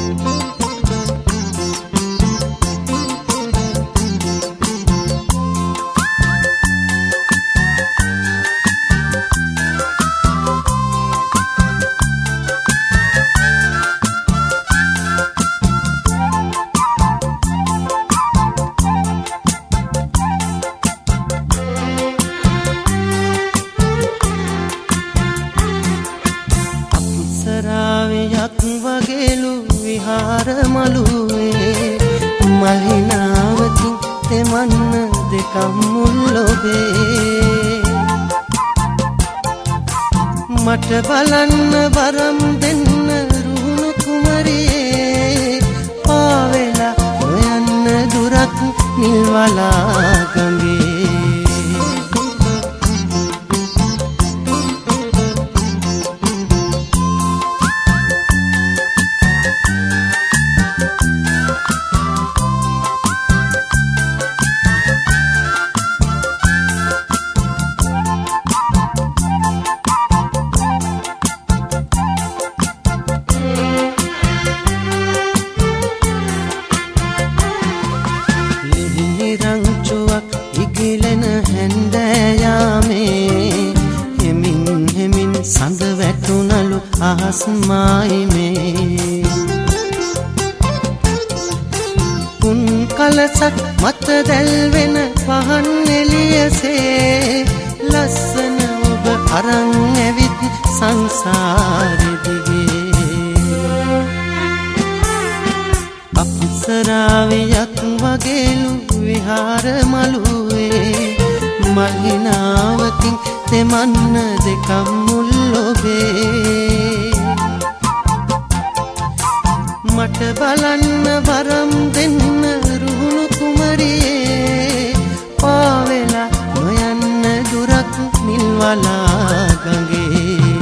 අප්සරාවියක් වගේලු විහාර මළුවේ මල්හිනාවකින් තෙමන්න දෙකම් මුල් ඔබේ මට බලන්න වරම් දෙන්න රුණු කුමරියේ පාවෙලා නොයන්න දුරක් නිල්වලා ගඟේ රංචුවක් ඉගිලෙන හැන්දෑයාමේ හෙමින් හෙමින් සඳ වැටුණලු අහස් මායිමේ උන් කලසක් මත දැල්වෙන පහන් එළියසේ ලස්සන ඔබ අරන් ඇවිත් සංසාරෙ දිගේ අප්සරාවියක් වගේලු විහාර මළුවේ මල්හිනාවකින් තෙමන්න දෙකම් මුල් ඔබේ මට බලන්න වරම් දෙන්න රුහුණු කුමරියේ පාවෙලා නොයන්න දුරක් නිල්වලා ගඟේ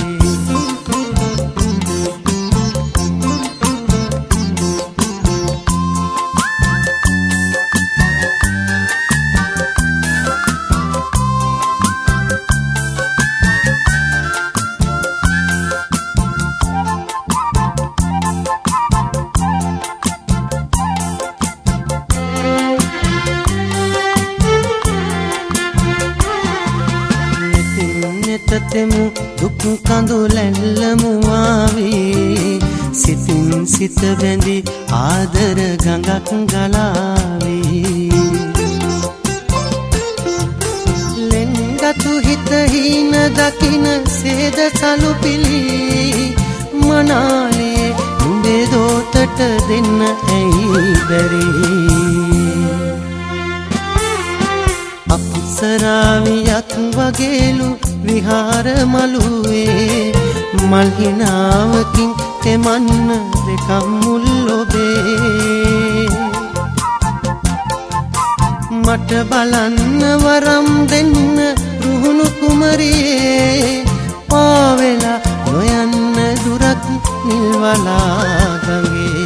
තෙමු දුක් කඳුලැල්ලමු ආවී සිතින් සිත බැඳි ආදර ගඟක් ගලාවී ලෙන්ගතු හිත හීන දකින සේද සලුපිලි මනාලේ නුඹේ දෝතට දෙන්න ඇයි බැරි අප්සරාවියක් වගේලු විහාර මළුවේ මල්හිනාවකින් තෙමන්න දෙකම් මුල් ඔබේ මට බලන්න වරම් දෙන්න රුහුණු කුමරියේ පාවෙලා නොයන්න දුරක් නිල්වලා ගඟේ